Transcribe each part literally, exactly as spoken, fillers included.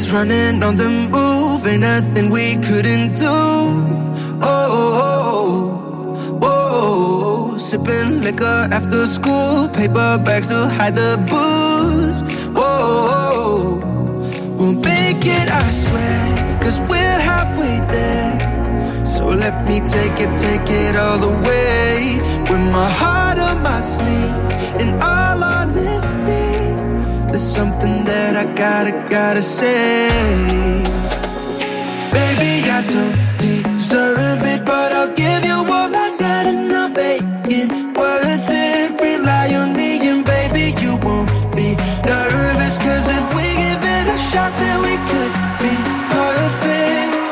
Always running on the move, ain't nothing we couldn't do. Oh, oh, oh, oh. Sipping liquor after school, paper bags to hide the booze. Oh, oh, we'll make it, I swear, cause we're halfway there. So let me take it, take it all the way. With my heart on my sleeve, in all honesty, there's something that I gotta, gotta say. Baby, I don't deserve it, but I'll give you all I got and I'll make it worth it. Rely on me and baby, you won't be nervous, cause if we give it a shot, then we could be perfect.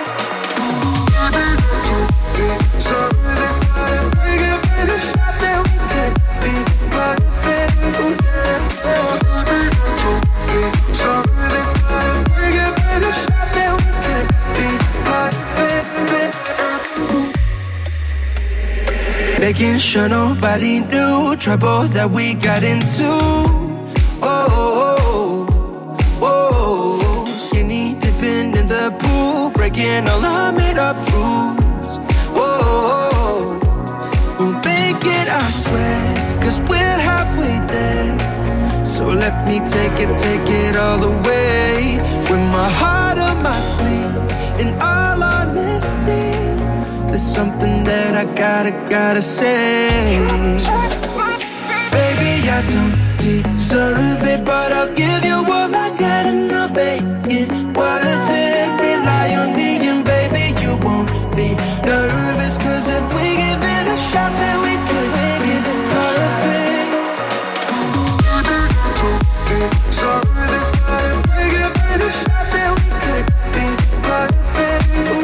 Making sure nobody knew trouble that we got into. Oh, oh, oh, oh. Skinny dipping in the pool, breaking all our made up rules. Oh, oh, oh. We'll make it, I swear, cause we're halfway there. So let me take it, take it all the way. With my heart on my sleeve, in all honesty, there's something that I gotta, gotta say. Baby, I don't deserve it, but I'll give you all I got and I'll make it worth it. Rely on me and baby, you won't be nervous, cause if we give it a shot, then we could be perfect. So this if we give it a shot, then we could be perfect.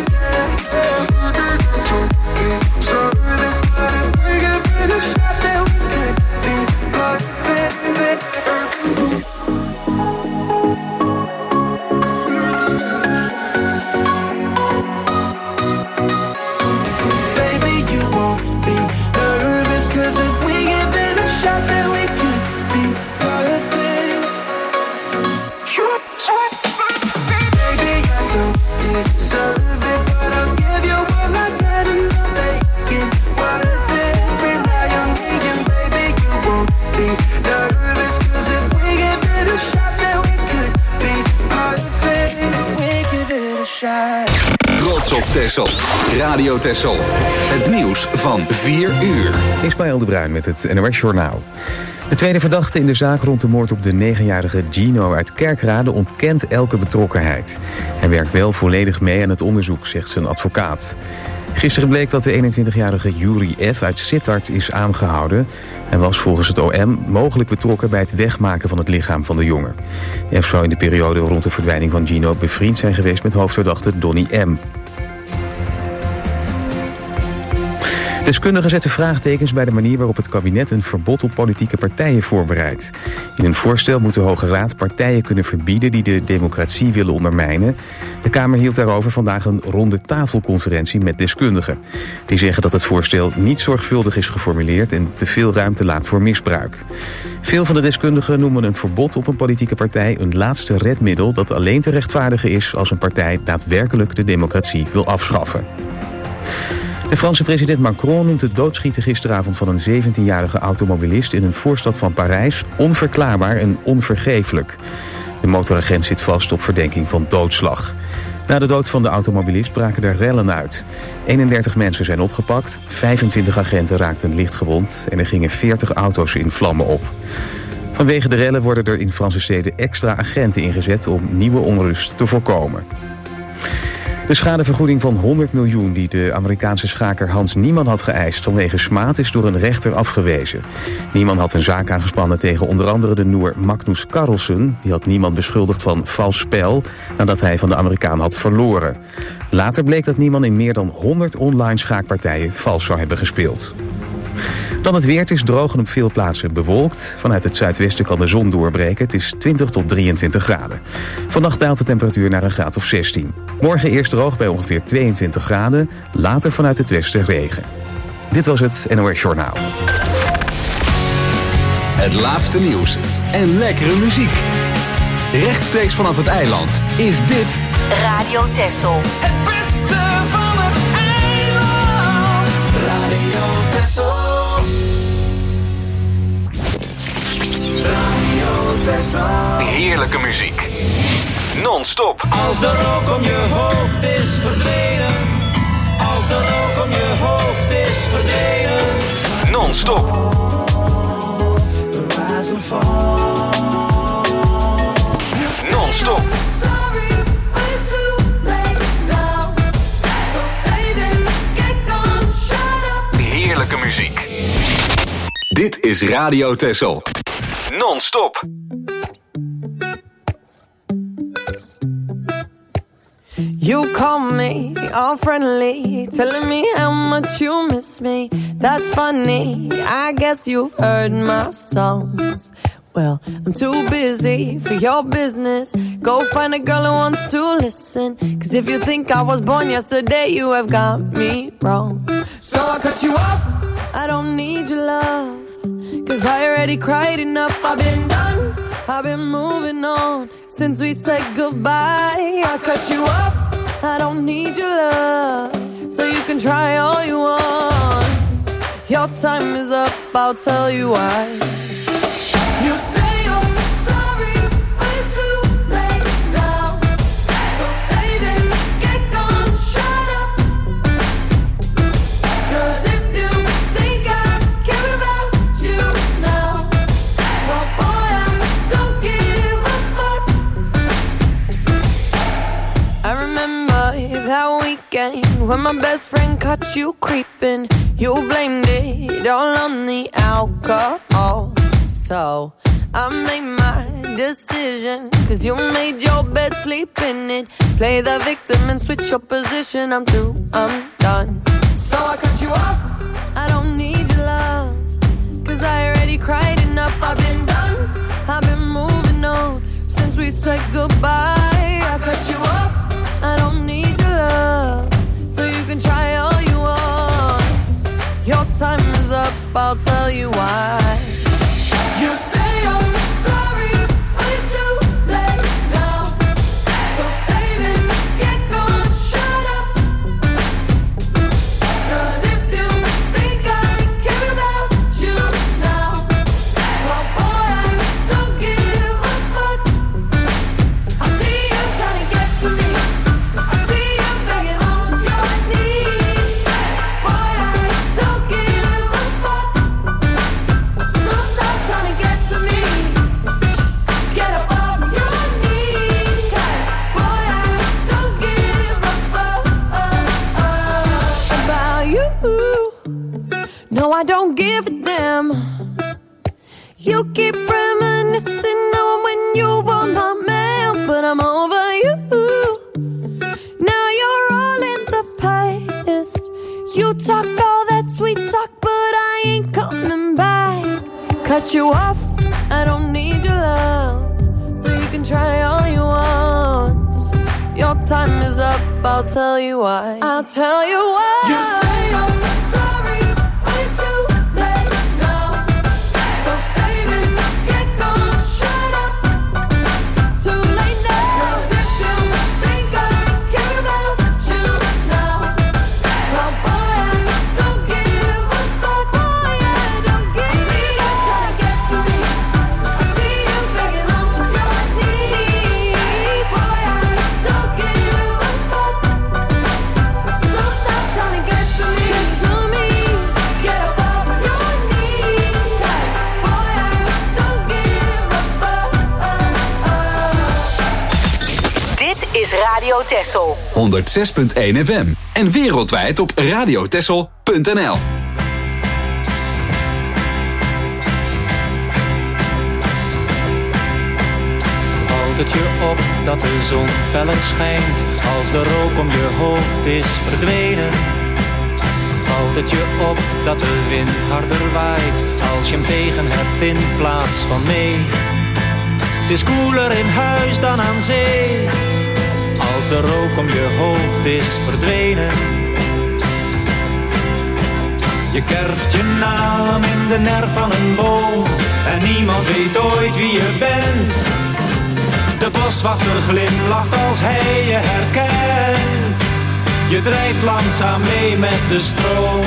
Trots op Texel. Radio Texel. Het nieuws van vier uur. Ismaël de Bruin met het N O S Journaal. De tweede verdachte in de zaak rond de moord op de negenjarige Gino uit Kerkrade ontkent elke betrokkenheid. Hij werkt wel volledig mee aan het onderzoek, zegt zijn advocaat. Gisteren bleek dat de eenentwintigjarige Yuri F. uit Sittard is aangehouden. Hij was volgens het O M mogelijk betrokken bij het wegmaken van het lichaam van de jongen. F zou in de periode rond de verdwijning van Gino bevriend zijn geweest met hoofdverdachte Donny M. Deskundigen zetten vraagtekens bij de manier waarop het kabinet een verbod op politieke partijen voorbereidt. In een voorstel moet de Hoge Raad partijen kunnen verbieden die de democratie willen ondermijnen. De Kamer hield daarover vandaag een ronde tafelconferentie met deskundigen. Die zeggen dat het voorstel niet zorgvuldig is geformuleerd en te veel ruimte laat voor misbruik. Veel van de deskundigen noemen een verbod op een politieke partij een laatste redmiddel dat alleen te rechtvaardigen is als een partij daadwerkelijk de democratie wil afschaffen. De Franse president Macron noemt het doodschieten gisteravond van een zeventienjarige automobilist in een voorstad van Parijs onverklaarbaar en onvergeeflijk. De motoragent zit vast op verdenking van doodslag. Na de dood van de automobilist braken er rellen uit. eenendertig mensen zijn opgepakt, vijfentwintig agenten raakten licht gewond en er gingen veertig auto's in vlammen op. Vanwege de rellen worden er in Franse steden extra agenten ingezet om nieuwe onrust te voorkomen. De schadevergoeding van honderd miljoen die de Amerikaanse schaker Hans Niemann had geëist vanwege smaad is door een rechter afgewezen. Niemann had een zaak aangespannen tegen onder andere de Noor Magnus Carlsen. Die had Niemann beschuldigd van vals spel nadat hij van de Amerikaan had verloren. Later bleek dat Niemann in meer dan honderd online schaakpartijen vals zou hebben gespeeld. Dan het weer. Het is droog en op veel plaatsen bewolkt. Vanuit het zuidwesten kan de zon doorbreken. Het is twintig tot drieëntwintig graden. Vannacht daalt de temperatuur naar een graad of zestien. Morgen eerst droog bij ongeveer tweeëntwintig graden. Later vanuit het westen regen. Dit was het N O S Journaal. Het laatste nieuws en lekkere muziek. Rechtstreeks vanaf het eiland is dit Radio Texel. Het beste van het eiland. Radio Texel. Radio Texel. heerlijke muziek. Non-stop. Als de rook om je hoofd is verdwenen. Als de rook om je hoofd is verdwenen. Non-stop. Non-stop. Heerlijke muziek. Dit is Radio Texel. Non-stop. You call me all friendly, telling me how much you miss me. That's funny, I guess you've heard my songs. Well, I'm too busy for your business. Go find a girl who wants to listen. Cause if you think I was born yesterday, you have got me wrong. So I cut you off, I don't need your love. Cause I already cried enough, I've been done, I've been moving on. Since we said goodbye, I cut you off, I don't need your love. So you can try all you want. Your time is up, I'll tell you why. You say you're sorry, but it's too late now. So save it, get gone, shut up. Cause if you think I care about you now, well boy, I don't give a fuck. I remember that weekend when my best friend caught you creeping. You blamed it all on the alcohol. So I made my decision, cause you made your bed, sleep in it. Play the victim and switch your position. I'm through, I'm done. So I cut you off, I don't need your love. Cause I already cried enough, I've been done, I've been moving on. Since we said goodbye, I cut you off, I don't need your love. So you can try all you want. Your time is up, I'll tell you why. You say you're sorry, but it's too late now. So save it, get gone, shut up. Cause if you think I care about you now, well boy, I don't give a fuck. I see you trying to get to me, I see you begging on your knees. Boy, I don't give a fuck. So stop trying to get to me. Get up off your knees. Cause boy, I don't give a fuck about you. No, I don't give a damn. You keep reminiscing on when you were my man, but I'm over you. Now you're all in the past. You talk all that sweet talk, but I ain't coming back. Cut you off, I don't need your love. So you can try all you want. Your time is up, I'll tell you why. I'll tell you why. You say you're sorry, but it's too late now. So save it, get gone, shut up. Too late now. Cause if you think I care about you now, well boy, I don't give a fuck. Boy, I don't give a fuck. I see you trying to get to me, I see you begging on your knees. Boy, I don't give a fuck. So stop trying to get to me, get to me. Get up off your knees. Cause boy, I don't give a fuck. Dit is Radio Texel. honderdzes punt één F M. En wereldwijd op radiotexel punt n l. Houd het je op dat de zon feller schijnt. Als de rook om je hoofd is verdwenen. Houd het je op dat de wind harder waait. Als je hem tegen hebt in plaats van mee. Het is koeler in huis dan aan zee. Als de rook om je hoofd is verdwenen. Je kerft je naam in de nerf van een boom. En niemand weet ooit wie je bent. De De boswachter glimlacht als hij je herkent. Je drijft langzaam mee met de stroom.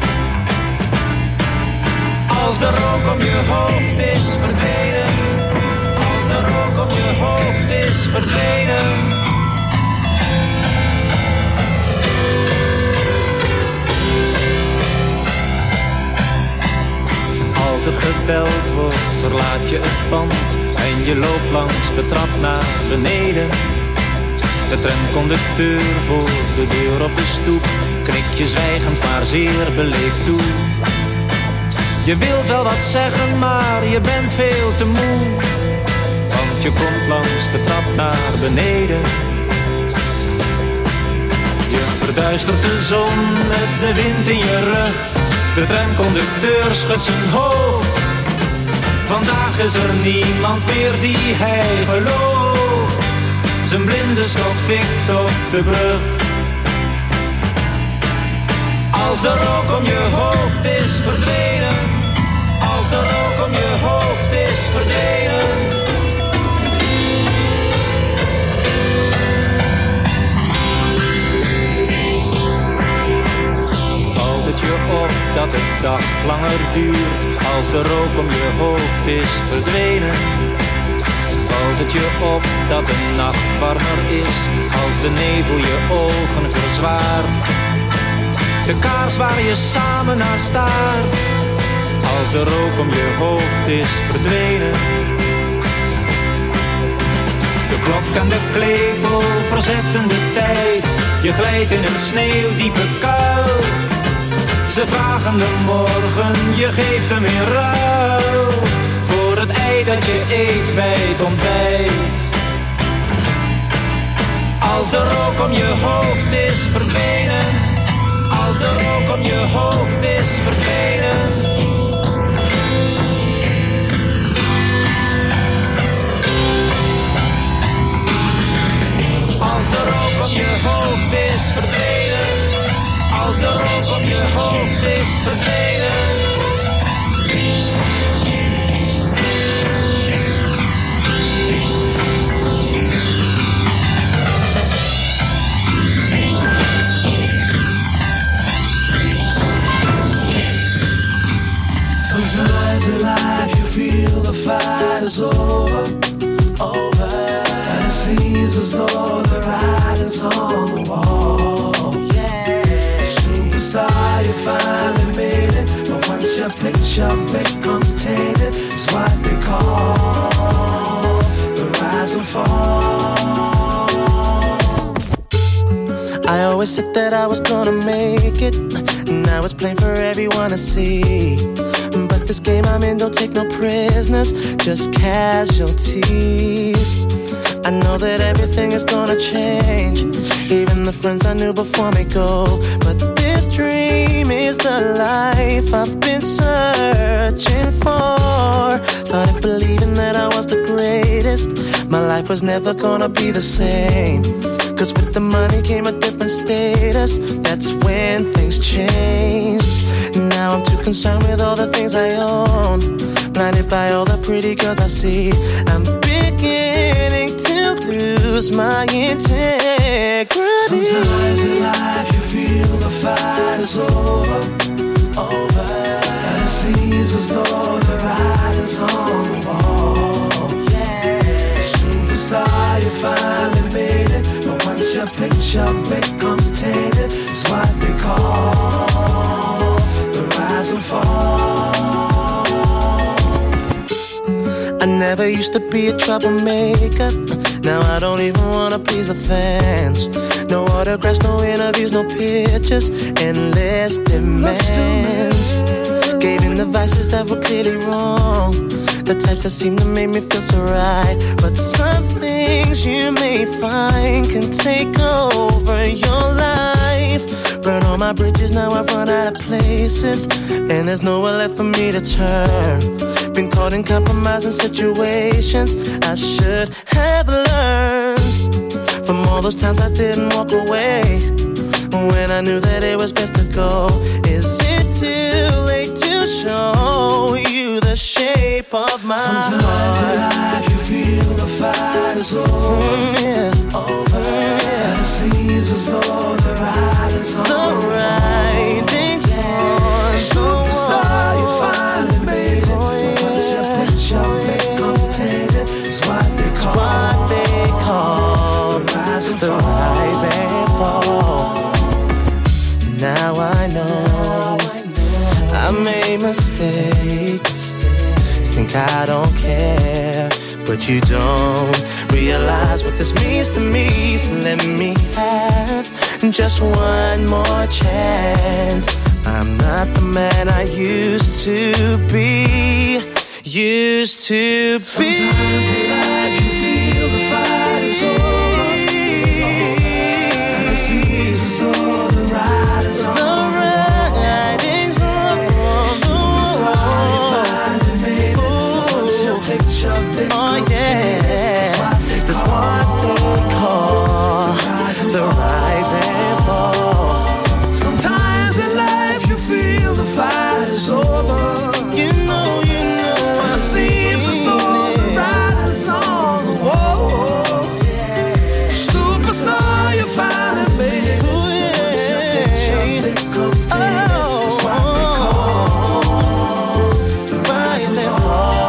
Als de rook om je hoofd is verdwenen. Als de rook om je hoofd is verdwenen. Als er gebeld wordt, verlaat je het pand en je loopt langs de trap naar beneden. De tramconducteur voor de deur op de stoep knikt je zwijgend maar zeer beleefd toe. Je wilt wel wat zeggen, maar je bent veel te moe, want je komt langs de trap naar beneden. Je verduistert de zon met de wind in je rug. De tramconducteur schudt zijn hoofd. Vandaag is er niemand meer die hij gelooft. Zijn blinde stok tikt op de brug. Als de rook om je hoofd is verdwenen. Als de rook om je hoofd is verdwenen. Valt het je op dat de dag langer duurt als de rook om je hoofd is verdwenen? Valt het je op dat de nacht warmer is als de nevel je ogen verzwaart? De kaars waar je samen naar staart als de rook om je hoofd is verdwenen. De klok en de klepel verzetten de tijd. Je glijdt in een sneeuwdiepe kuil. Ze vragen de morgen, je geeft hem in ruil voor het ei dat je eet bij het ontbijt. Als de rook om je hoofd is verdwenen. Als de rook om je hoofd is verdwenen. Als de rook om je hoofd is verdwenen. Als de rook om je hoofd is verdwenen. Sometimes in life you feel the fight is over, over, and it seems as though the writing's on the wall. Yeah, superstar, you finally made it, but once your picture becomes tainted, it's what they call the rise and fall. I always said that I was gonna make it. Now it's plain for everyone to see. But this game I'm in don't take no prisoners, just casualties. I know that everything is gonna change. Even the friends I knew before me go. But this dream is the life I've been searching for. Started believing that I was the greatest. My life was never gonna be the same. Cause with the money came a different status. That's when things changed. Now I'm too concerned with all the things I own. Blinded by all the pretty girls I see. I'm beginning to lose my integrity. Sometimes in life you feel the fight is over, over, and it seems as though the writing's on the wall. Yeah, superstar, you finally made it, but once your picture becomes tainted, it's what they call the rise and fall. I never used to be a troublemaker. Now I don't even wanna please the fans. No autographs, no interviews, no pictures, endless demands. Gave in the vices that were clearly wrong, the types that seem to make me feel so right. But some things you may find can take over your life. Burn all my bridges, now I've run out of places, and there's nowhere left for me to turn. Been caught in compromising situations I should have learned from all those times I didn't walk away when I knew that it was best to go. Is it too late to show you the shape of my Sometimes heart? in life you feel the fight is over. Mm, yeah. Over. And it seems as though the ride is on. The riding's on. Superstar, you finally made it. Oh, yeah. Once your picture becomes tainted, it's what they call, what they call the rise and the fall. Rise and fall. Now I know I made mistakes. Think I don't care, but you don't realize what this means to me. So let me have just one more chance. I'm not the man I used to be. Used to be. Sometimes in life you feel the fight is over, and it seems as though the ride is on. The riding's on. Oh yeah, that's what they call the rise and fall. Sometimes in life you feel the fight is over. You know, you know, it seems as though the ride is on the wall. Superstar, you finally made it. Oh yeah, that's what they call the rise and fall.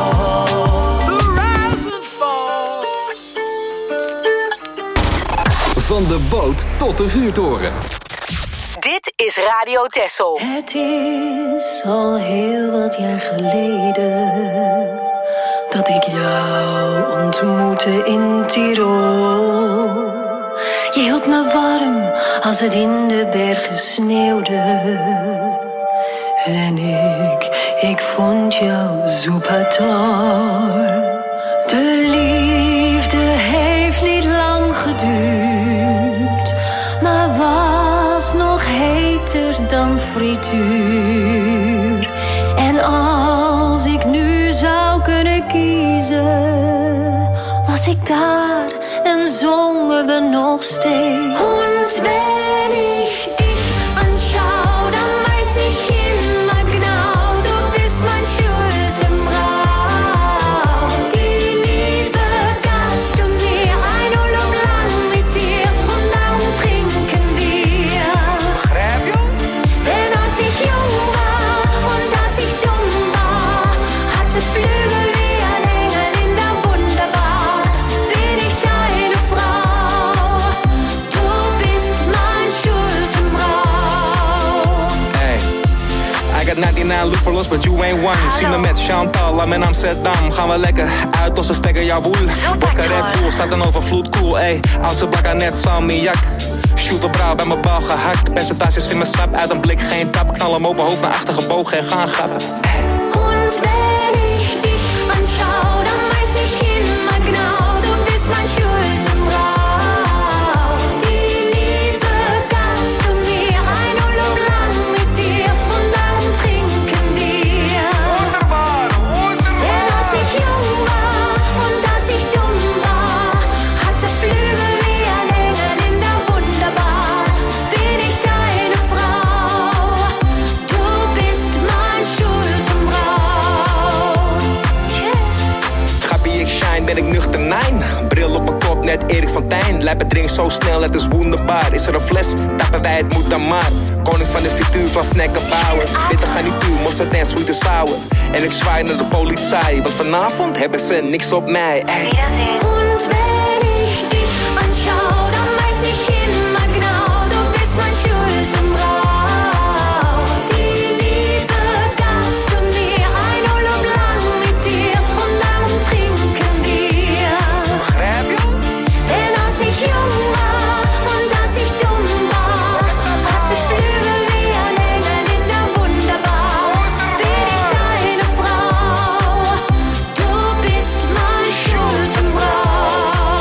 Van de boot tot de vuurtoren. Dit is Radio Texel. Het is al heel wat jaar geleden dat ik jou ontmoette in Tirol. Je hield me warm als het in de bergen sneeuwde. En ik, ik vond jou super toll. De liefde heeft niet lang geduurd, maar was nog heter dan frituur. En als ik nu zou kunnen kiezen, was ik daar en zongen we nog steeds. Und wenn ich dich anschaue, dann weiß ich immer genau, du bist mein Schuldenbrau. Die Liebe gabst du mir ein Urlaub lang mit dir und darum trinken wir. Begrijp je? Denn als ich jung war und als ich dumm war, hatte Flügel wie ein Engel in der Wunderbar. Bin ich deine Frau, du bist mein Schuldenbrau. Hey, I got ninety-nine look for lost, but you ain't one. Zie me met Chantal, I'm in Amsterdam. Gaan we lekker uit als een stekker, jawoel. Wakker Red Bull, staat een overvloed, cool, ey. Oudste blakker net salmiak. Shoot op brouw bij mijn bal gehakt. Percentages in mijn sap, uit een blik geen tap. Knal hem open hoofd naar achter gebogen en gaan grappen. Und wenn ich dich anschaue, dann weiß ich immer genau, du bist mein Schuldenbrau. Die Liebe gabst du mir ein Urlaub lang mit dir und darum trinken wir. Denn als ich jung war und als ich dumm war, hatte Flügel wie ein Engel in der Wunderbar. Bin ich deine Frau, du bist mein Schuldenbrau. Grappie, ik shine, ben ik nuchter, nijn. Bril op mijn kop, net Erik van Tijn. Lijpen drink zo snel, het is wonderbaar. Is er een fles, tappen wij, het moet dan maar. Koning van de frituur, van snacken bouwen. Witte garnituur, mosterd en sweet and sour. En ik zwaai naar de politie, want vanavond hebben ze niks op mij. Ey. Und wenn ich dich anschaue, dann weiß ich immer genau, du bist mein Schuldenbrau. Die Liebe gabst du mir ein Urlaub lang mit dir und darum trinken wir. Begrijp je? Denn als ich jung war und als ich dumm war, hatte Flügel wie ein Engel in der Wunderbar. Bin ich deine Frau, du bist mein Schuldenbrau.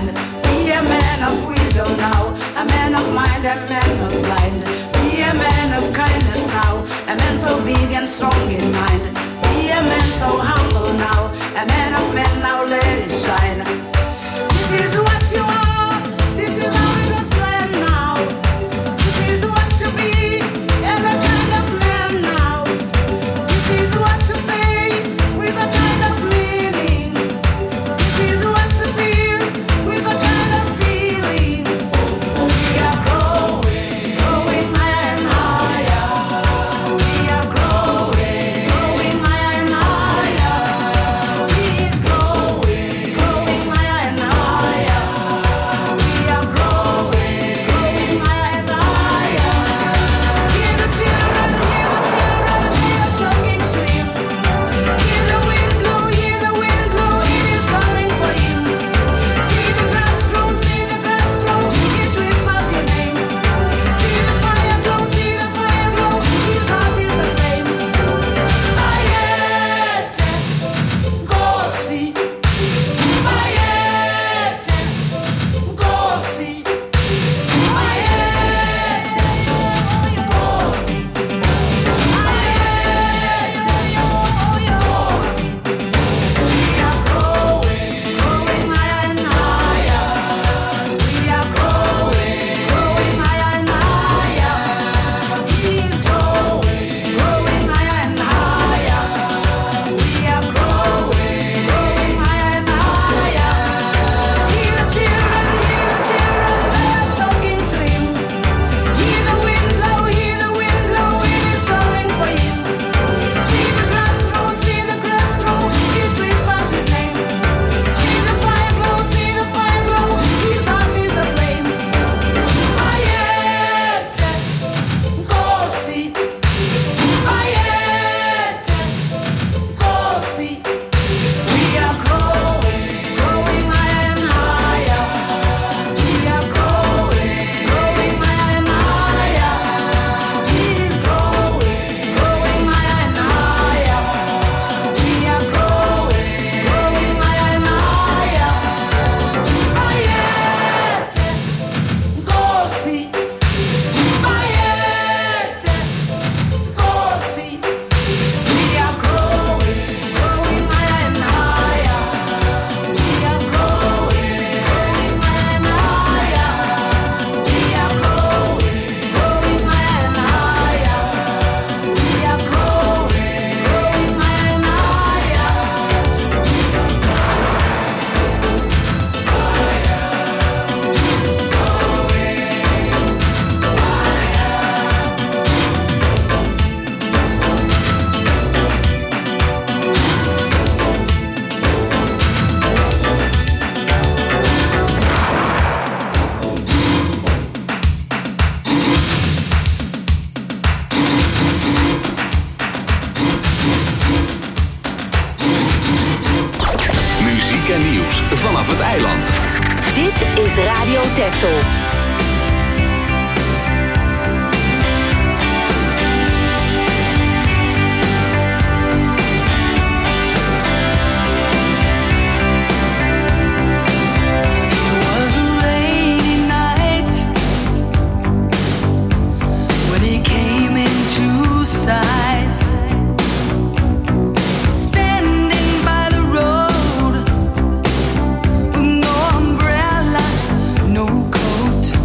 mind. Be a man of wisdom now, a man of mind, a man not blind. Be a man of kindness now, a man so big and strong in mind. Be a man so humble now, a man of men now, let it shine. This is what you are, this is how it was planned now. This is what to be, and that kind of man now. This is what to say, with a kind of meaning. This is what to feel, with a kind of feeling. We are growing, growing higher and higher. We are growing, growing higher and higher. He is growing, growing higher and higher. We are growing, growing higher and higher. Hear the children, hear the children, they are talking to him. Hear the wind blow, hear the wind blow, it is calling for him. See the grass grow, see the grass grow, it whispers his name. See the fire glow, see the fire glow, his heart is the flame. Ayete, Nkosi. Ayete, Nkosi. Ayete, Nkosi. Ayete, Nkosi. We are growing, growing higher and higher. We are growing, growing higher and higher. He is growing, growing higher and higher. We are growing, growing higher and higher. Hear the children, hear the children, they are talking to him. Hear the wind blow, hear the wind blow, it is calling for him. See the grass grow, see the grass grow, it whispers his name. See the fire glow, see the fire glow, his heart is the flame. Ayete, Nkosi. Ayete, Nkosi. We are growing, growing higher and higher. We are growing, growing higher and higher. He is growing, growing higher and higher. We are growing, growing higher and higher. Ayete, Nkosi. Ayete, Nkosi. We are growing, growing higher and higher. We are growing, growing higher and higher. We are growing, growing higher and higher. We are growing, growing higher and Muziek en nieuws vanaf het eiland. Dit is Radio Texel. was a rainy night when he came into sight, standing by the road with no umbrella, no coat.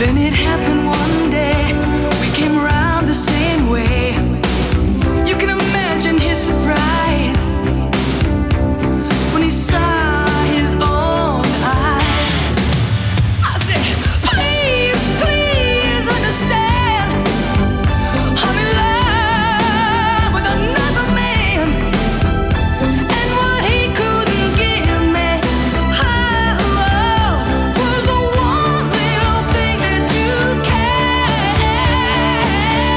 Then it happened one day, we came around the same way. You can imagine his surprise when he saw his own eyes. I said, please, please understand, I'm in love with another man, and what he couldn't give me, oh, was the one little thing that you can.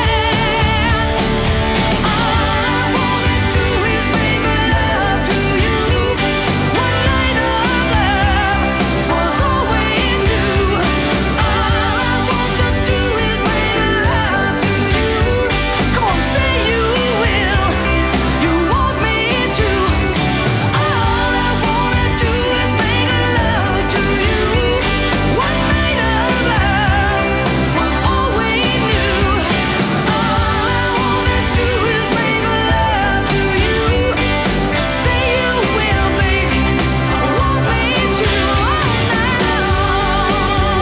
All I wanna do is make love to you. One night of love was all we knew. All I want to do is make love to you. Come on, say you will. You want me to. All I wanna do is make love to you. One night of love was all we knew. All I wanna do is make love to you. Say you will, baby. Want me to. All night long.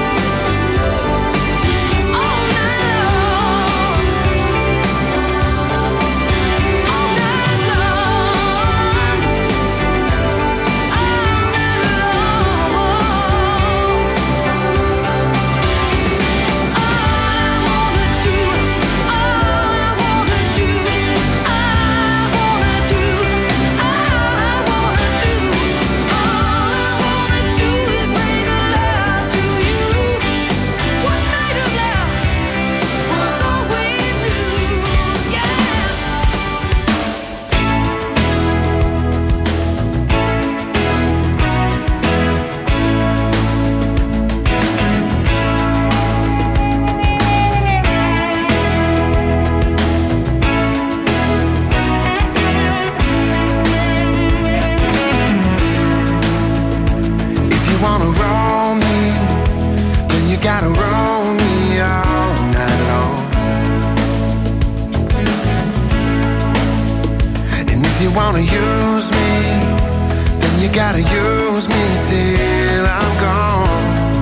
All night long. All night If you wanna roll me, then you gotta roll me all night long. And if you wanna use me, then you gotta use me till I'm gone.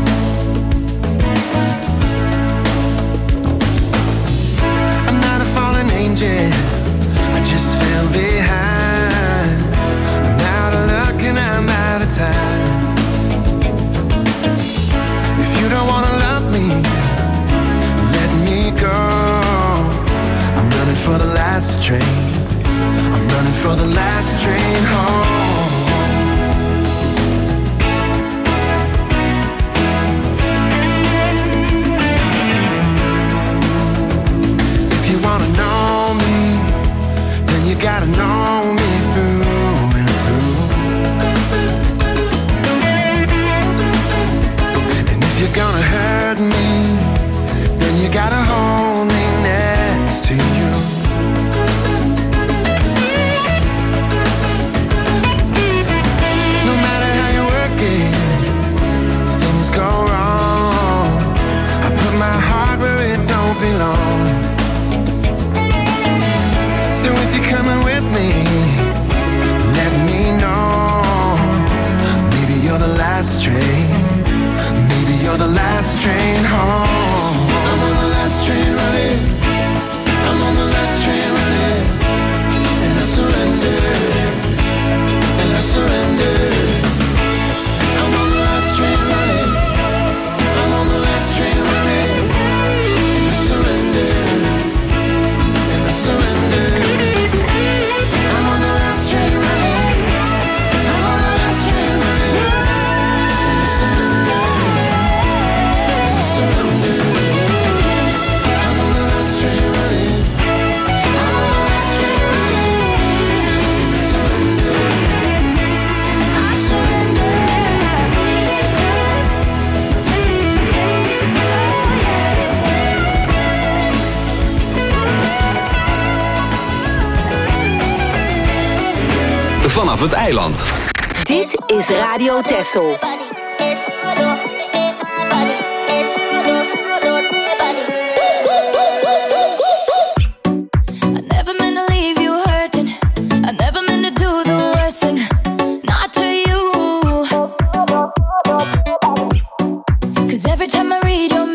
I'm not a fallen angel, I just fell behind. I'm out of luck and I'm out of time. If you don't wanna love me, let me go. I'm running for the last train. I'm running for the last train home. If you wanna know me, then you gotta know me through and through. And if you're gonna hurt me, then you gotta hold me next to you. No matter how you work it, things go wrong. I put my heart where it don't belong. So if you're coming with me, let me know. Maybe you're the last train. Maybe you're the last train home. I'm on the last train running. I'm on the last train running. And I surrender. And I surrender. I'm on the last train running. I'm on the last train running. And I surrender. And I surrender. I'm on the last train running. I'm on the last train running. And I surrender. And I surrender. I'm on the last train running. I'm on the last train running. And I surrender. I surrender. Vanaf het eiland. Dit is Radio Texel. I never meant to leave you hurting. I never meant to do the worst thing. Not to you. 'Cause every time I read your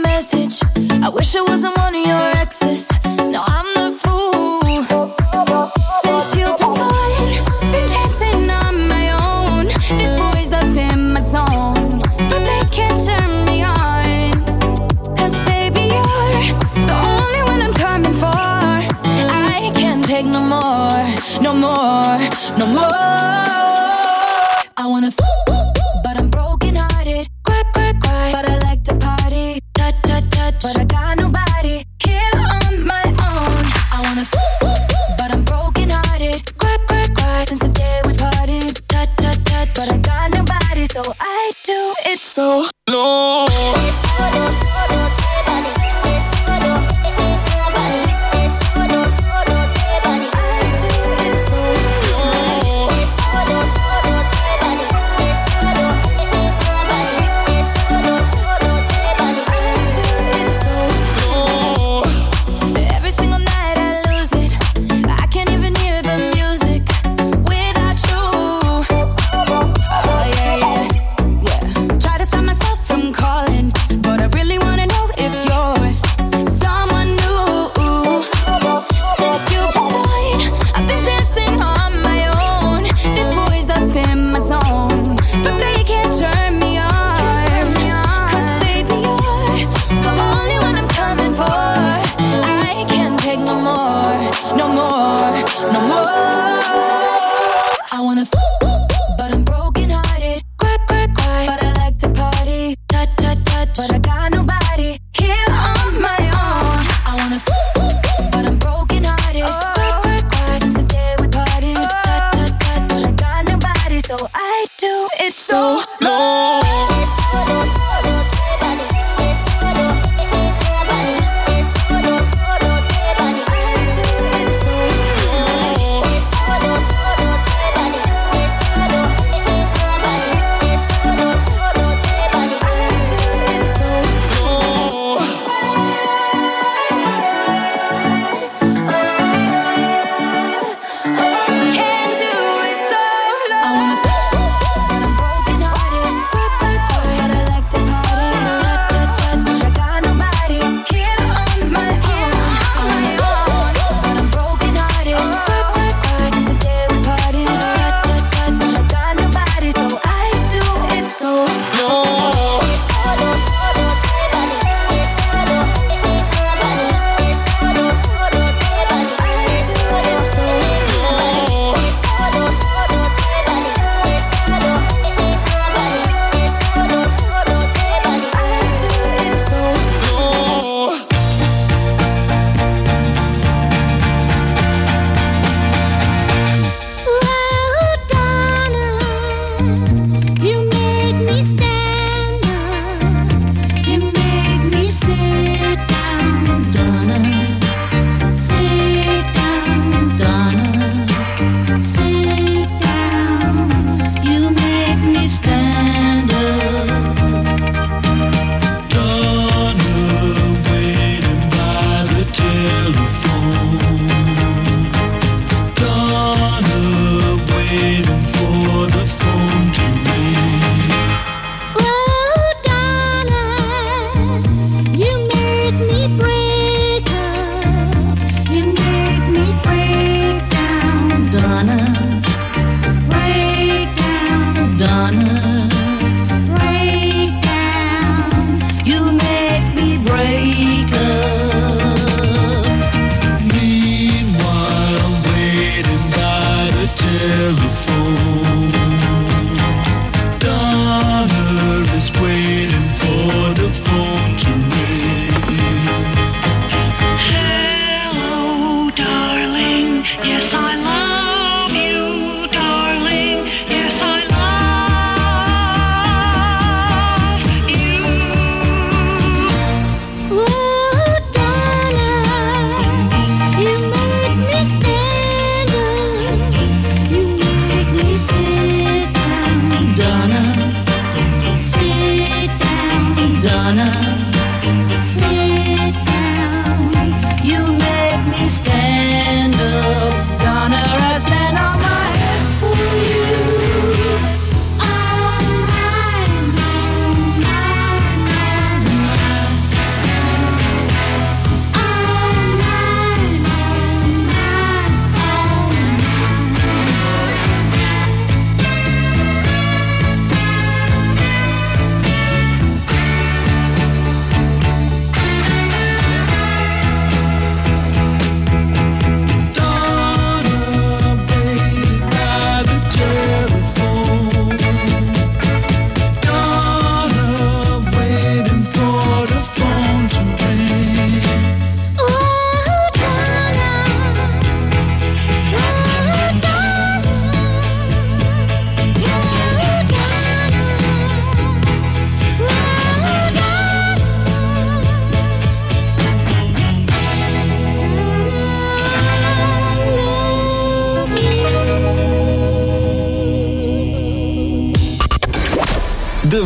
Wish I wasn't one of your exes. No, I'm the fool. Since you've been gone, been dancing on my own. This boy's up in my zone, but they can't turn me on. Cause baby, you're the only one I'm coming for. I can't take no more, no more, no more. I wanna f- but I'm broken hearted. Cry, cry, cry, but I like to party. Touch, touch, touch, but I got nobody here on my own. I wanna f- but I'm broken hearted. Cry, cry, cry, since the day we parted. Touch, touch, touch, but I got nobody, so I do it so low.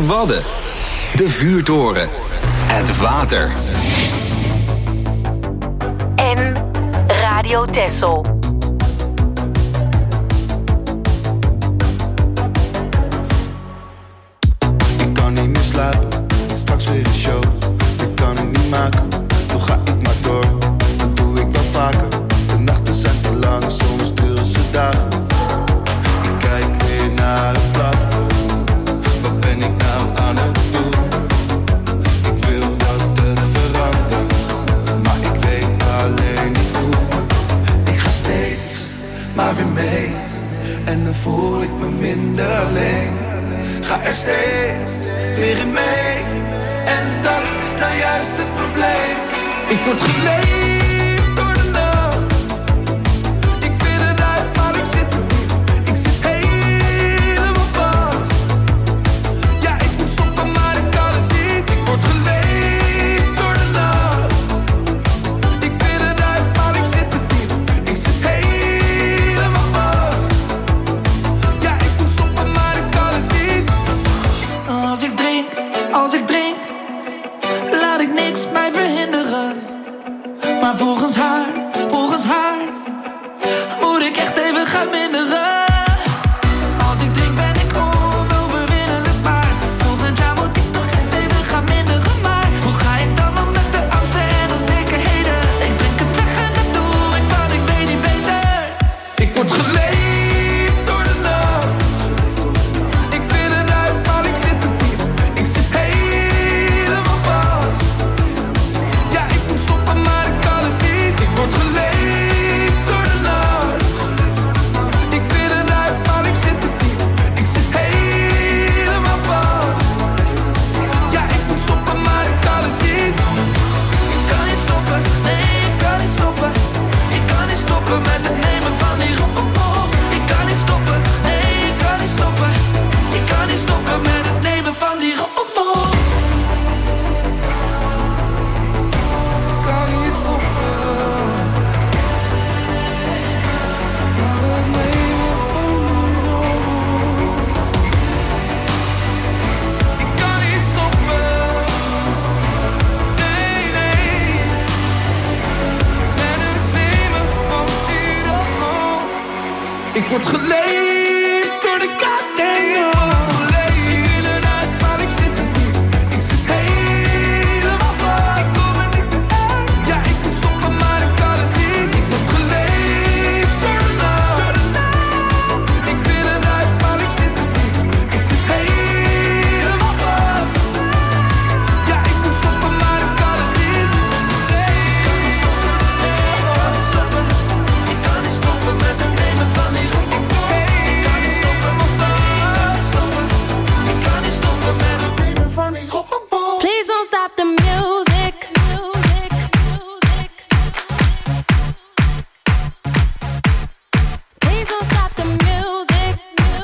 De Wadden. De Vuurtoren. Het water. En Radio Texel. Ik kan niet meer slapen, straks weer een show. Ik kan het niet maken, toch ga ik maar door. Dat doe ik wel vaker, de nachten zijn te lang, soms duren ze dagen. Ik kijk weer naar het plafond, wat ben ik nou aan het doen? Ik wil dat het verandert, maar ik weet alleen niet hoe. Ik ga steeds maar weer mee, en dan voel ik me minder alleen. Ga er steeds weer in mee, en dat is nou juist het probleem. Ik word geleefd door de nacht. Ik ben eruit, maar ik zit er niet. Ik zit helemaal vast. Ja, ik moet stoppen, maar ik kan het niet. Ik word geleefd door de nacht. Ik ben eruit, maar ik zit er niet. Ik zit helemaal vast. Ja, ik moet stoppen, maar ik kan het niet. Als ik drink, als ik drink, laat ik niks mij verhinderen. Maar volgens haar, volgens haar, moet ik echt even gaan minderen. Als ik drink ben ik onoverwinnelijk, maar volgend jaar moet ik toch echt even gaan minderen. Maar hoe ga ik dan om met de angsten en onzekerheden? Ik drink het weg en het doe ik, want ik weet niet beter. Ik word geleefd door de nacht. Ik ben eruit, maar ik zit er niet. Ik zit helemaal vast. Ja, ik moet stoppen, maar ik kan het niet. Ik word geleefd door de nacht. Ik ben eruit, maar ik zit er niet. Ik zit helemaal vast. Ja, ik moet stoppen, maar ik kan het niet. Ik kan niet stoppen, nee, ik kan niet stoppen. Ik kan niet stoppen met het nemen van die rommel. Ik kan niet stoppen, nee, ik kan niet stoppen. Ik kan niet stoppen met het nemen van die rommel. Ik kan niet stoppen. Maar het nemen van die rommel. Ik kan niet stoppen. Nee, nee. Met het nemen van die rommel. Ik word geleefd door de kat en jou. Ik wil eruit, maar ik zit er niet. Ik zit helemaal vast. Ik kom er niet meer uit. Ja, ik moet stoppen, maar ik kan het niet. Ik word geleefd door de nacht. Ik wil eruit, maar ik zit er niet. Ik zit helemaal vast. Ja, ik moet stoppen, maar ik kan het niet. Ik kan niet stoppen, nee, ik kan niet stoppen. Ik kan niet stoppen met het nemen van die rommel. Ik kan niet stoppen, nee, ik kan niet stoppen. Ik kan niet stoppen met het nemen van die rommel. Please don't stop the music. Please don't stop the music.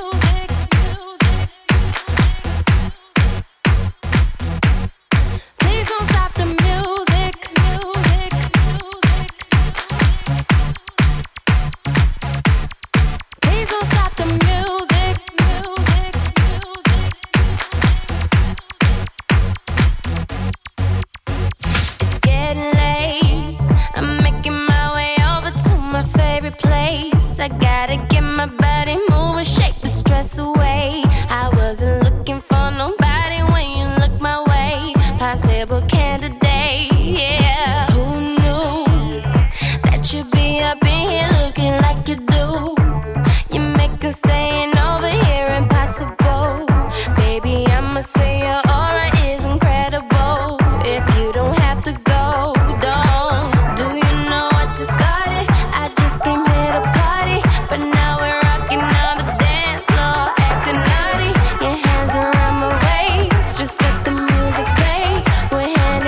Please don't stop the music. Please don't stop the music. It's getting late. I'm making my way over to my favorite place. I gotta get my body moving, shake the stress away. I wasn't looking for nobody when you look my way. Possible candidate, yeah. Who knew that you'd be up in here looking like you do? You make us staying over here impossible. Baby, I'ma say your aura is incredible. If you don't have to go, don't. Do you know what you started? I just came here to party, but now we're rocking on the dance floor, acting naughty. Your hands around my waist, just let the music play. We're hand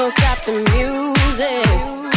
don't stop the music.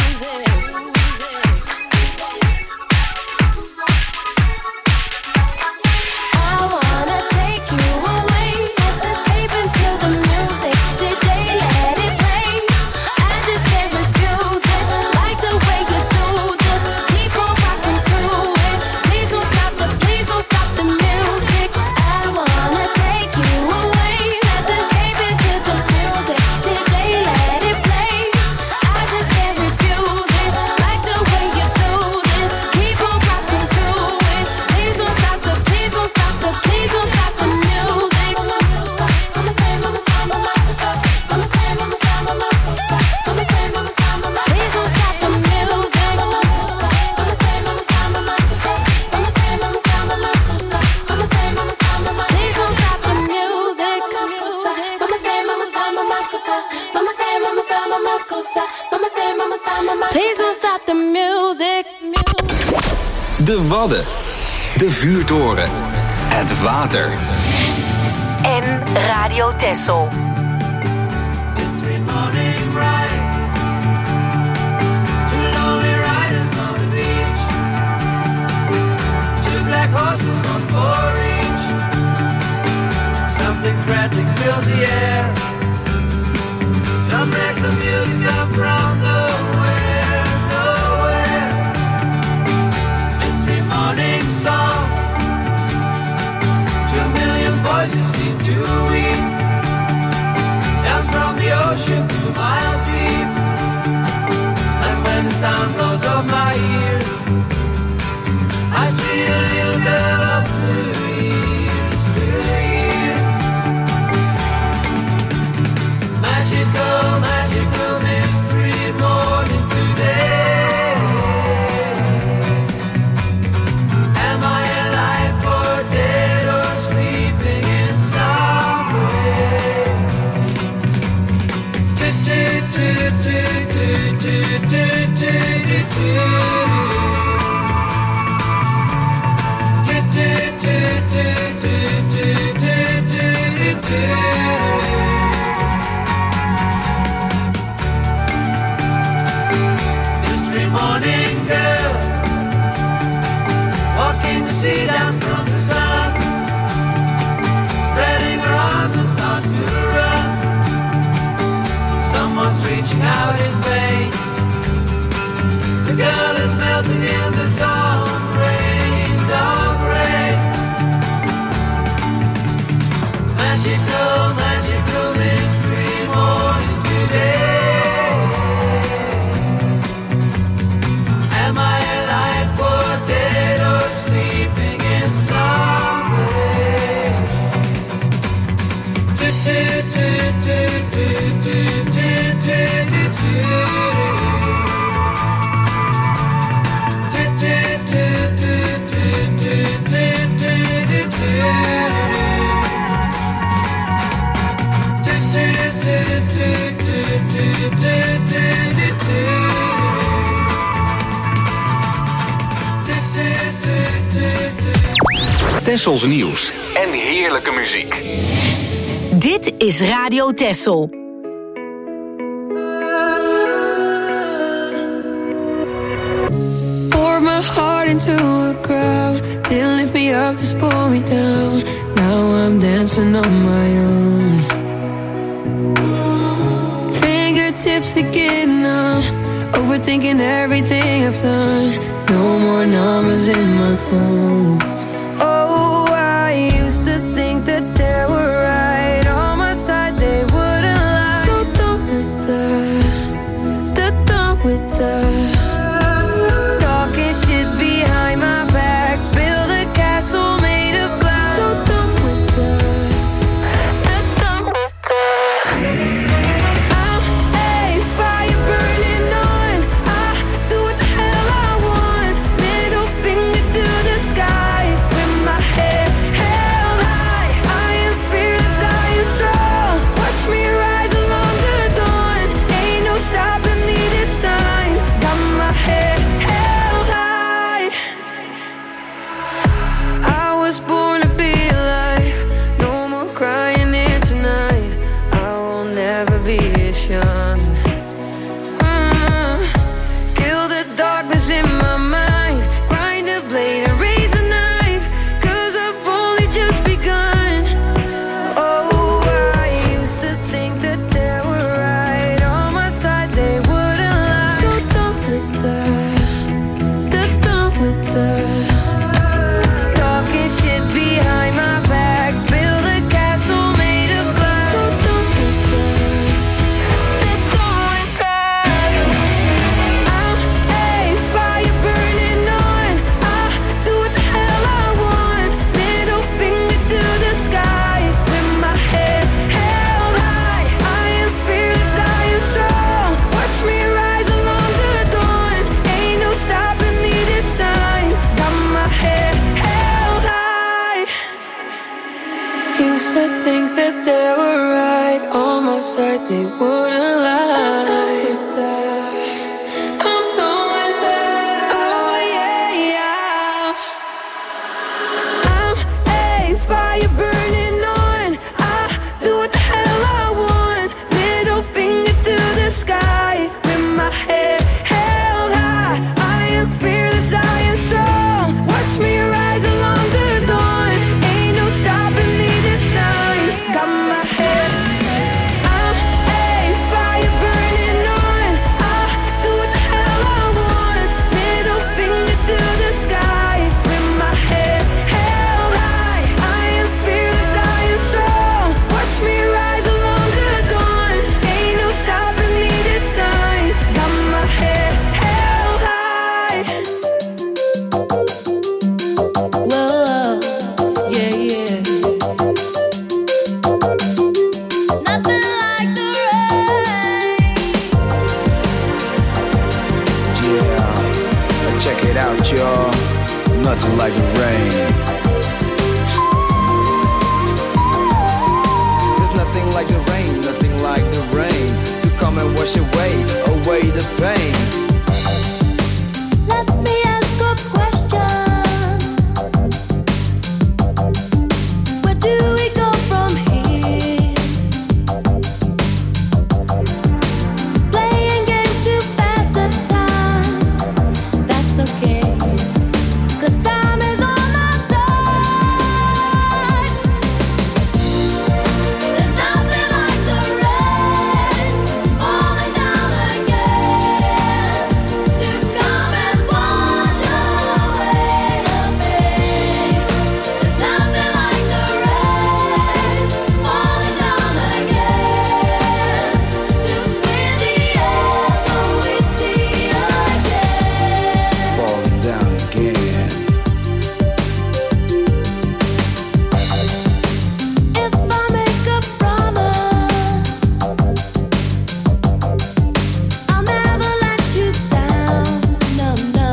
Please don't stop the music. De Wadden. De Vuurtoren. Het water. En Radio Texel. Fills the air. Some wrecks of music come from nowhere, nowhere. Mystery morning song. Two million voices seem to weep. Down from the ocean to miles deep. And when the sound goes off my ears, I see a little girl of two years, two years. Magical, magical mystery morning today. Am I alive or dead or sleeping in some way? Do do do do do do do do do. Morning girl, walking the sea down from the sun, spreading her arms and starts to run. Someone's reaching out in vain. The girl is melting in the dawn rain, dawn rain. Magical, magical mystery morning today. Am I alive or dead or sleeping in some way? Do do do do do do do do do do. Tessels nieuws en heerlijke muziek. Dit is Radio Texel. Poured my heart into a crowd. Didn't lift me up, just pull me down. Now I'm dancing on my own. Fingertips are getting numb. Overthinking everything I've done. No more numbers in my phone. Oh, I used to think that they were right on my side, they wouldn't lie. So done with that, they're done with that. Talking shit behind my back, build a castle made of glass. So done with that, they're done with that. I'm a fire burning on, I do what the hell I want. Middle finger to the sky. My head held high, I am fearless, I am strong. Watch me rise along the dawn. Ain't no stopping me this time. Got my head held high. I was born to be alive. No more crying in tonight. I will never be as young. outside, they wouldn't lie. I'm done with that. Oh yeah, yeah. I'm a fire burning on. I do what the hell I want. Middle finger to the sky with my head held high. I am fearless, I am strong. Watch me rise along the dawn. Ain't no stopping me this time. Got my head. I'm a fire burning on. I do what the hell I want. Middle finger to the sky with my head held high. I am fearless, I am strong. Watch me rise along the dawn. Ain't no stopping me this time. Got my head held high. Whoa, yeah, yeah. Nothing like the rain. Yeah, check it out, y'all. Nothing like the rain. There's nothing like the rain, nothing like the rain to come and wash away, away the pain. Let me ask a question. Where do we go from here? Playing games to pass the time. That's okay. 'Cause time is on our side. There's nothing like the rain falling down again to come and wash away the pain. There's nothing like the rain falling down again to clear the air so we see again. Falling down again. If I make a promise, I'll never let you down. No, no.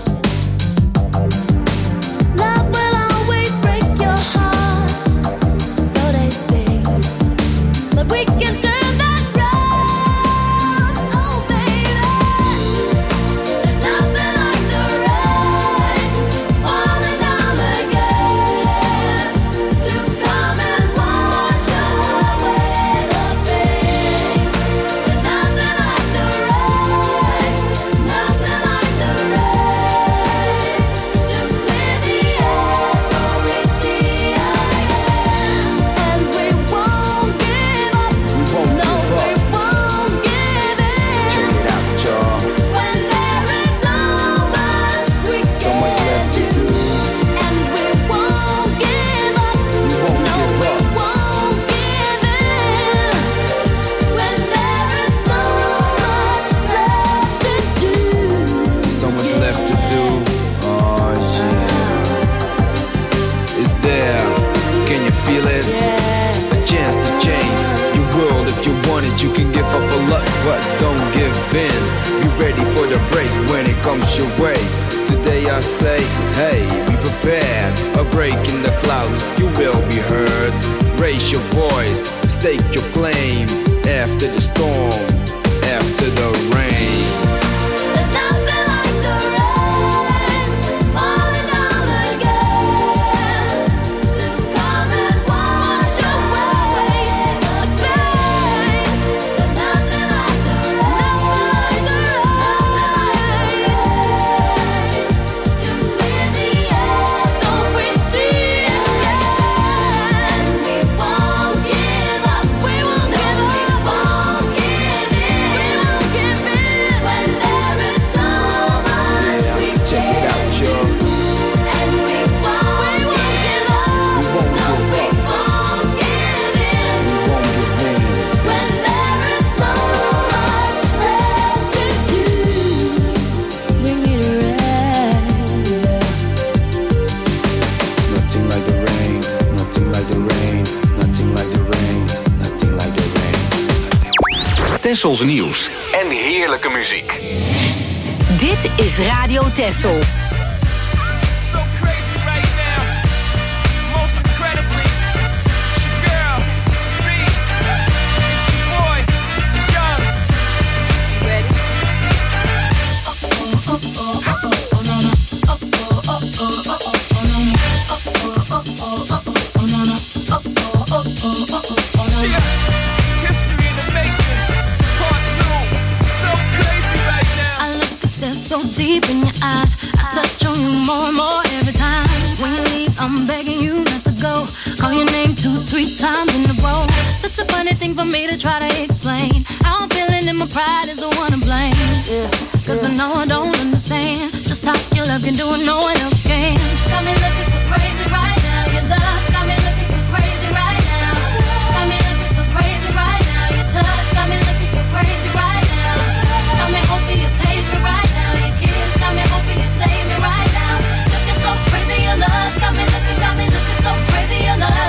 Love will always break your heart, so they say. But we can turn that round. Oh, baby. There's nothing like the rain falling down again to come and wash away the pain. There's nothing like the rain, nothing like the rain to clear the air so we see again. And we won't give up. We won't No, give we up. won't give Check in. it out, y'all. When there is so much we So much can left to do. do. And we won't give up. We won't No, give we up. won't give in. When there is so much left to do. So much left to do. Oh yeah. It's there. Can you feel it? A chance to change your world if you want it. You can give up a lot, but don't give in. Be ready for the break when it comes your way. Today I say, hey, be prepared. A break in the clouds, you will be heard. Raise your voice, stake your claim. After the storm, after the rain. There's nothing like the rain falling down again to come and wash away the pain. There's nothing like the rain, nothing like the rain to clear the air so we see again. We won't give up. We won't give up. We won't give in. We won't give in when there is so much we Check it can out, do. y'all. And we won't give up. We won't No, give we up. won't give in We won't give in. when there is so much left to do. Bring me the rain. Nothing like the rain, nothing like the rain, nothing like the rain, nothing like the rain. Tessels nieuws en heerlijke muziek. Dit is Radio Tessel. So crazy right now. Most incredibly, it's your girl, B. It's your boy. deep in your eyes. I touch on you more and more every time. When you leave, I'm begging you not to go. Call your name two, three times in a row. Such a funny thing for me to try to explain. How I'm feeling and my pride is the one to blame. Yeah, Cause yeah. I know I don't understand just how your love can do what no one else can. Got me looking so crazy right now. Your love's got me looking so crazy right now. Got me looking so crazy right now. Your touch got me looking so crazy right now. Got me hoping you page me right now. Your kiss got me hoping you save me right now. Looking so crazy, your love's got me looking, got me looking so crazy, your love.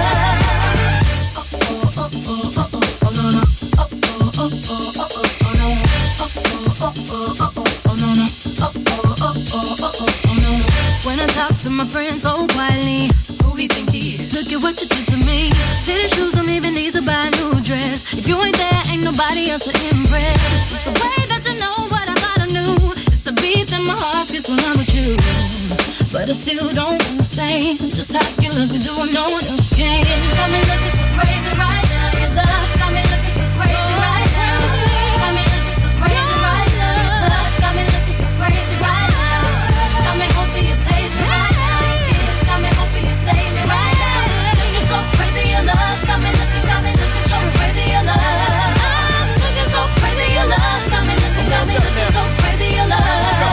Oh oh oh oh oh oh oh no no. Oh oh oh oh oh oh oh no. Oh oh oh oh oh oh no no. Oh oh oh oh oh oh no. When I talk to my friends so quietly, who we think he is? Look at what you did to me. Fitted shoes don't even need to buy a new dress. If you ain't there, ain't nobody else to impress. It's the way that you know what I thought I knew. It's the beat that my heart gets when I'm with you. But I still don't understand just how you look and do what no one else can. Got me looking so crazy right now. Your love's got me looking so crazy right now. Got me looking so crazy right now. Your touch got me looking so crazy right now. Got me hoping you page me right now. Your kiss got me hoping you save me right now. Looking so crazy, your love's got me looking, got me looking so crazy, your love. I'm looking so crazy, your love's got me looking, got me looking so crazy, your love.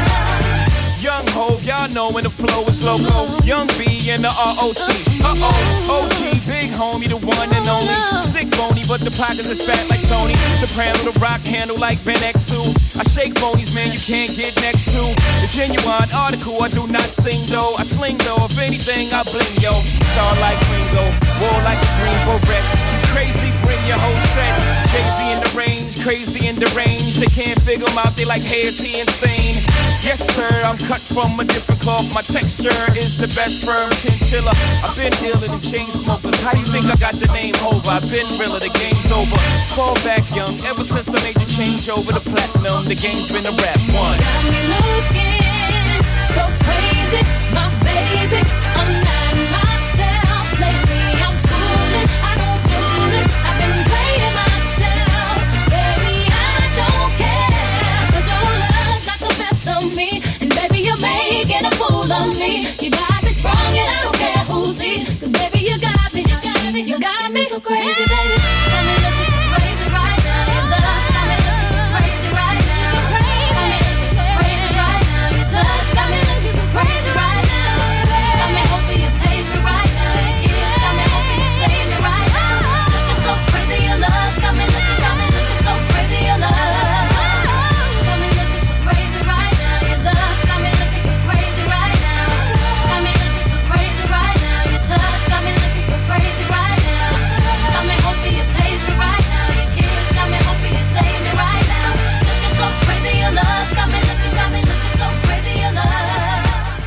Young Hov, y'all know when the flow is loco. Young B and the R O C. Uh-oh, O G, big homie, the one and only. Stick bony, but the pockets is fat like Tony. Soprano, the rock handle like Ben X two. I shake phonies, man, you can't get next to. The genuine article, I do not sing though. I sling though, if anything, I bling, yo. Star like Ringo, war like a Greensboro wreck. Crazy, bring your whole set. Jay-Z in the range, crazy in the range. They can't figure him out, they like, hey, is he insane? Yes, sir, I'm cut from a different cloth. My texture is the best firm chinchilla. I've been dealing in chain smokers. How do you think I got the name over? I've been realer, the game's over. Fall back young, ever since I made the change over to platinum, the game's been a rap one. Got me looking so crazy, my baby. I'm not myself lately. I'm foolish, I don't do this. I've been playing myself, baby. I don't care, 'cause your love's got the best of me, and baby you're making a fool of me. You got me sprung and I don't care who sees, 'cause baby you got me, you got me, you got me so crazy, baby. Got me looking so crazy right now. Your love's got me looking so crazy right now. Got me looking so crazy right now. Your touch got me looking so crazy right now. Got me hoping you page me right now. Your kiss got me hoping you save me right now. Looking so crazy, your love's got me looking, got me looking so crazy, your love. Got me looking so crazy right now. Your love's got me looking so crazy right now. Got me looking so crazy right now. Your touch got me looking so crazy right now. Got me hoping you page me right now. Your kiss got me hoping you save me right now. Looking so crazy, your love's got me looking, got me looking so crazy, your love.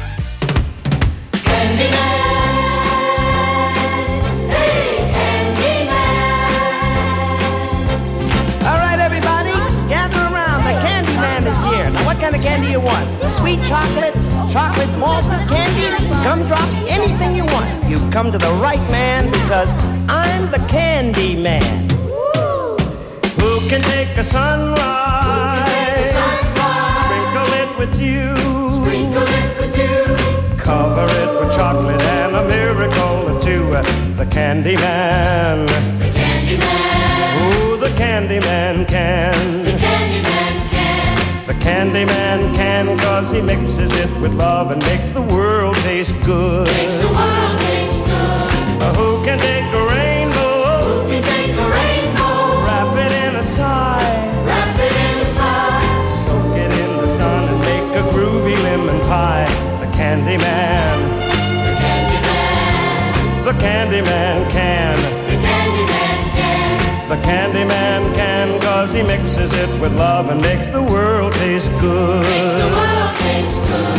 Candyman, hey Candyman. All right, everybody, gather around. The Candyman is here. Now, what kind of candy you want? Sweet chocolate, chocolate malted candy, gumdrops, anything you want. You've come to the right man because I'm the Candyman. Who can take a sunrise, sprinkle it with you, sprinkle it with you, cover it with chocolate and a miracle or two. The Candyman, the Candyman, ooh, the Candyman can, the Candyman can, the Candyman can, 'cause he mixes it with love and makes the world taste good. Makes the world taste good. Uh, who can take a rainbow? Who can take a rainbow? Wrap it in a sigh, wrap it in a sigh, soak it in the sun and make a groovy lemon pie. The Candyman, the Candyman, the Candyman can, the Candyman can, the Candyman can, 'cause he mixes it with love and makes the world taste good. Makes the world taste good.